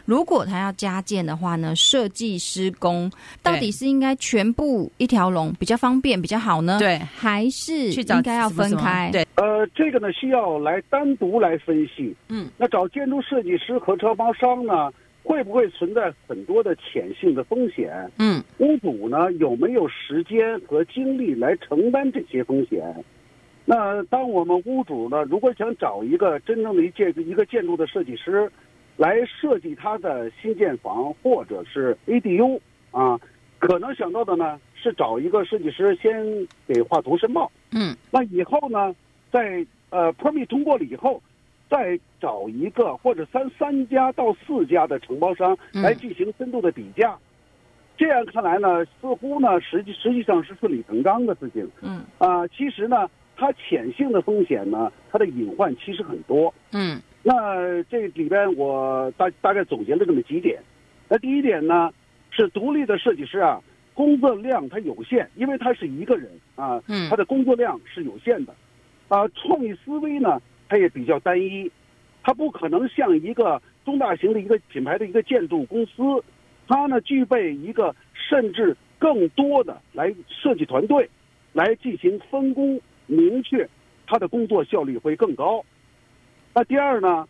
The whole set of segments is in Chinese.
如果他要加建的话呢，设计施工到底是应该全部一条龙比较方便比较好呢？ 对， 还是应该要分开？ 对， 这个呢需要来单独来分析。那找建筑设计师和承包商呢，会不会存在很多的潜性的风险？屋主呢有没有时间和精力来承担这些风险？那当我们屋主呢，如果想找一个真正的一个建筑的设计师来设计他的新建房或者是 ADU 啊，可能想到的呢是找一个设计师先给画图申报。那以后呢，在permit 通过了以后，再找一个或者3家到4家的承包商来进行深度的比价。这样看来呢，似乎呢实际上是顺理成章的事情。其实呢，它潜性的风险呢，它的隐患其实很多。那这里边我大概总结了这么几点。那第一点呢，是独立的设计师啊，工作量它有限，因为他是一个人啊，他的工作量是有限的。创意思维呢，它也比较单一，它不可能像一个中大型的一个品牌的一个建筑公司，它呢具备一个甚至更多的来设计团队来进行分工明确，它的工作效率会更高。那第二呢，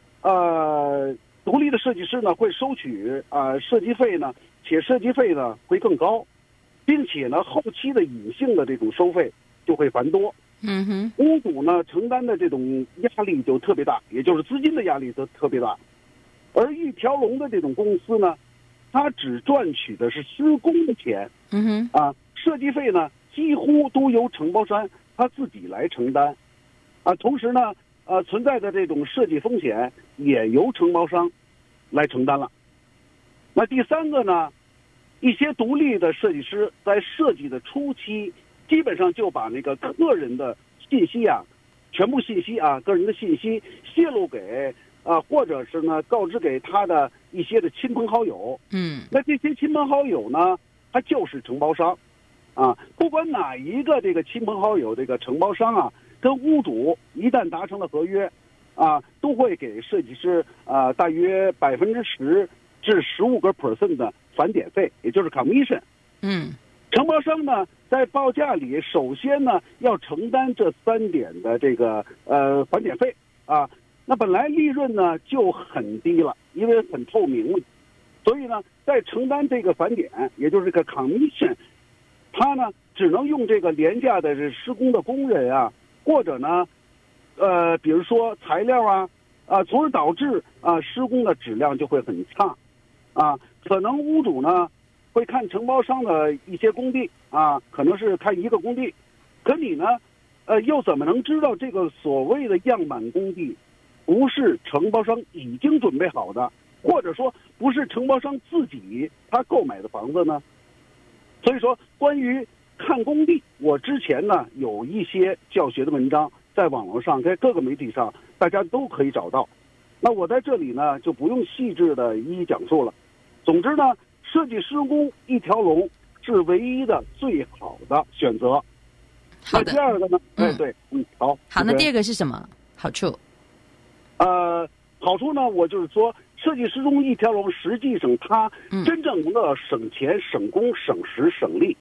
独立的设计师呢会收取设计费呢，且设计费呢会更高，并且呢后期的隐性的这种收费就会繁多。屋主呢承担的这种压力就特别大，也就是资金的压力都特别大。而一条龙的这种公司呢，它只赚取的是施工的钱。设计费呢几乎都由承包商他自己来承担。同时呢存在的这种设计风险也由承包商来承担了。那第三个呢，一些独立的设计师在设计的初期基本上就把那个个人的信息全部信息个人的信息泄露给或者是呢告知给他的一些的亲朋好友。那这些亲朋好友呢，他就是承包商不管哪一个这个亲朋好友这个承包商跟屋主一旦达成了合约都会给设计师大约10%至15% 的返点费，也就是 commission。承包商呢在报价里首先呢要承担这3点的这个返点费那本来利润呢就很低了，因为很透明了，所以呢在承担这个返点，也就是这个 commission， 他呢只能用这个廉价的施工的工人或者呢比如说材料从而导致施工的质量就会很差可能屋主呢会看承包商的一些工地可能是看一个工地，可你呢又怎么能知道这个所谓的样板工地不是承包商已经准备好的，或者说不是承包商自己他购买的房子呢？所以说关于看工地，我之前呢有一些教学的文章在网络上，在各个媒体上大家都可以找到。那我在这里呢就不用细致的一一讲述了。总之呢，设计施工一条龙是唯一的最好的选择。 好的。 那第二个呢？好。 好，那第二个是什么好处？ 好处呢，我就是说，设计施工一条龙，实际上它真正能够省钱、省工、省时、省力。